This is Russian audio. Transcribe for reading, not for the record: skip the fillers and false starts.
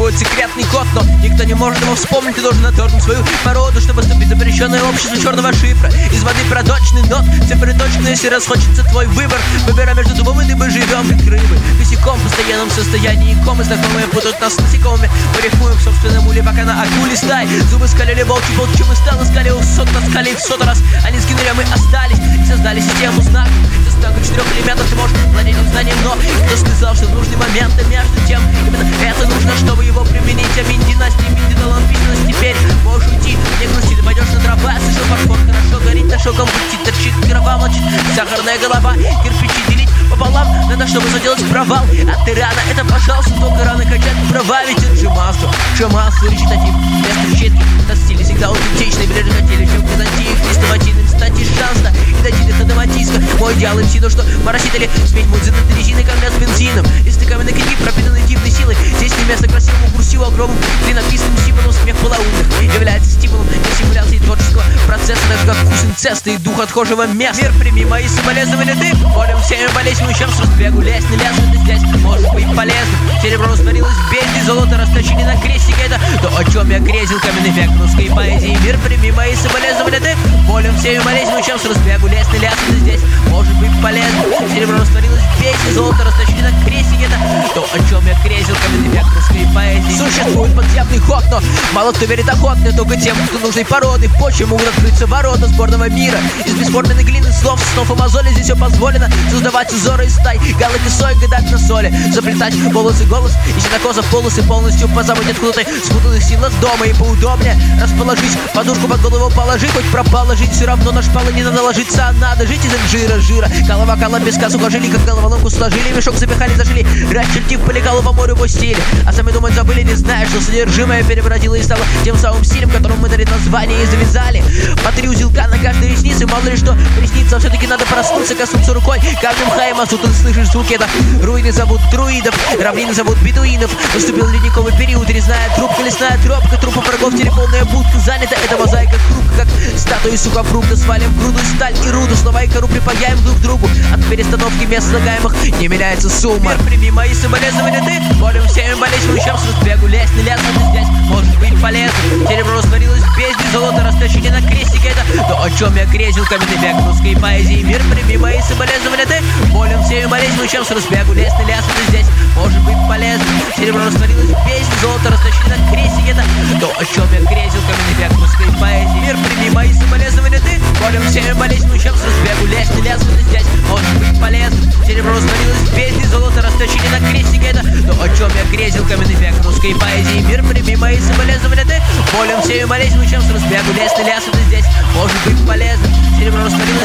свой секретный код, но никто не может его вспомнить. Ты должен отторгнуть свою породу, чтобы вступить в запрещенное общество черного шифра. Из воды проточный нот, цифры точные, если расхочется твой выбор. Выбирай между дубом и дыбой, живем как рыбы, косяком в постоянном состоянии комы. Знакомые путают нас с насекомыми, мы рифмуем к собственному ли, пока на акуле стай. Зубы скалили волчи, волчьим и стал, искали у сот, таскали их в сотый раз. Они сгинули, а мы остались и создали систему знаков. Со знаком 4 элементов ты можешь владеть знанием, но кто сказал, что в нужный момент, и между тем именно это нужно, чтобы его применить. Аминь, династия, Минди дала письменность. Теперь можешь уйти, не грусти, ты пойдешь на дрова. Слышал, фарфор хорошо горит, на шоком пути торчит голова, молчит сахарная голова. Кирпичи делить пополам, надо, чтобы заделать провал. А ты рано, это, пожалуйста, только рано качать права. Ведь это же масло, речитатив, вместо щитки. Это стиль всегда аутентичный, ближе хотели, чем казантиев. Хрестоматийным стать из шанса, и дадите это доматийска. Мой идеал им сину, что моросители сметь мудзины на резины, камня с бензином. И стыками на книги, пропитанной дивной силой. Здесь не место красивому курсиву, огромным клинописным символом. Смех полоумных является стимулом для симуляции творческого процесса, так же как вкус инцеста и дух отхожего места. Мир, прими мои соболезнования, ты болем всеми болезнью, чем с разбегу лезть, не лезь, ты здесь может быть полезным. Серебро растворилось в бездне, золото расточили на крестике. Это то, о чем я грезил, каменный век русской поэзии. Мир, прими мои соболезнования, ты болем всеми болезнью, чем с разбегу лезть, не лезь, ты здесь может быть полезным. Серебро растворилось в бездне, золото расточили на крестике. Это то, о чем я грезил, каменный век русской поэзии. Существует подземный ход, но мало кто верит охотно, только тем, кто нужной породы. В почве могут открыться ворота сборного мира. Из бесформенной глины слов, снов и мозоли здесь все позволено. Создавать узоры из стай, галок и сой, гадать на соли. Заплетать волосы, голос и синокосов полосы. Полностью позабыть откуда-то спутанных силах дома. И поудобнее расположить, подушку под голову положи. Хоть пропало жить, все равно на шпалы не надо ложиться, а надо жить из жира. Голова колом без касс сухожили, как головоломку сложили. Мешок запихали, зажили, расчертив по лекалу по морю его стиле. А сами думать забыли, не зная, что содержимое перебродило и стало тем самым стилем, которому мы дали название и завязали. По 3 узелка на каждой реснице, мало ли что приснится. Все-таки надо проснуться, коснуться рукой камнем хайма. Тут ты слышишь звуки, это руины зовут друидов, равнины зовут бедуинов. Наступил ледниковый период, резная трубка, лесная тропка, трупа врагов, телефонная будка занята. Это мозаика хрупка, как статуи сухофрукта. Свалим в груду сталь и руду, слова и кору припаяем друг к другу. От перестановки мест слагаемых не меняется сумма. Мир, прими мои соболезнования, ты болем всеми болезнью, чем с разбегу лезть, не лезь, ты здесь может быть полезным. Серебро растворилось в бездне, золото расточили на крестике. Это то, о чем я грезил, каменный век русской поэзии. Мир, прими мои соболезнования, ты болем всеми болезнью, чем с разбегу лезть, не лезь, ты здесь может быть полезным. Серебро растворилось в бездне, золото расточили на крестике. Это то, о чем я грезил, каменный век русской поэзии. Мир, прими мои соболезнования, ты болем всеми болезнью, чем с разбегу лезть, не лезь, ты здесь может быть полезным. Серебро растворилось в бездне, золото расточили на крестике. Это то, о чем я грезил, каменный век русской поэзии. Мир, прими мои соболезнования, ты болем всеми болезнью, чем с разбегу лезть, не лезь, ты здесь может быть полезным. Серебро растворилось